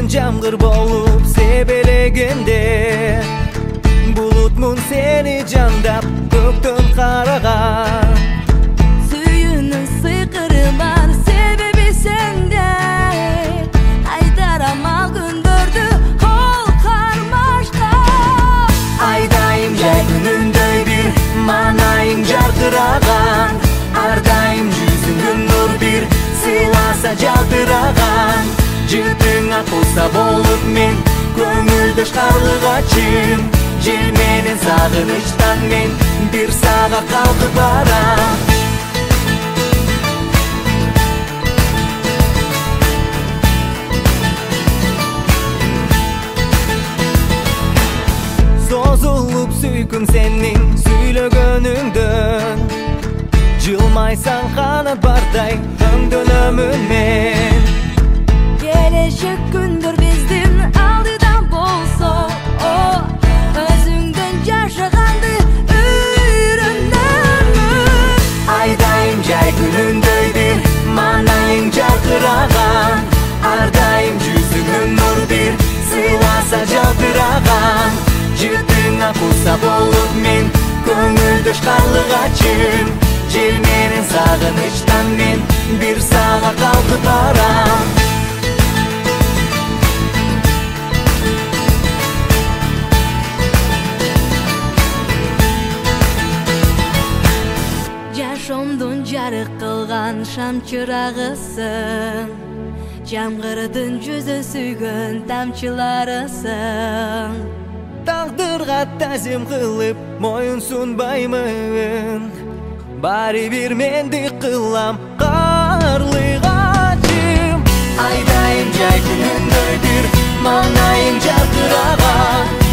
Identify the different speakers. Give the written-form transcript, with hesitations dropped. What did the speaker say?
Speaker 1: Yüzüngün jamgır bolup sebelegende Bulutmun seni jandap köktön karagan
Speaker 2: Suyunun sıykırı var sebebi sende Aydaramaz gündürdü kol karmaşta
Speaker 1: Aydayım jay gününдөй bir manayım jarkıragan Ardayım yüzüngün nur bir sılasa jaltıragan Jытыңа куса болуп мен көңүлдөш карлыгачым Жер менен сагынычтан мен бир сага калкып барам Sozulup süyküm senin süйлөгөнүңдөн Жылмайсаң канат бардай өңдөнөмүн мен
Speaker 2: Gelecek gündür bizden aldıdan bolsa o Özüngden yaşagandı öğrenmün
Speaker 1: Aydayım jay gününдөй bir manayım jarkıragan Ardayım yüzüngün nur bir sılasa jaltıragan Jытыңа куса болуп мен көңүлдөш карлыгачым Жер менен сагынычтан мен бир сага калкып барам
Speaker 2: Жашомдун жарык кылган шам чырагысың Жамгырдын жүзү сүйгөн тамчыларысың
Speaker 1: Тагдырга тазим кылып моюн сунбаймын Баары бир менди кылам карлыгачым Айдайым жай күнүндөй бир манайым жаркыраган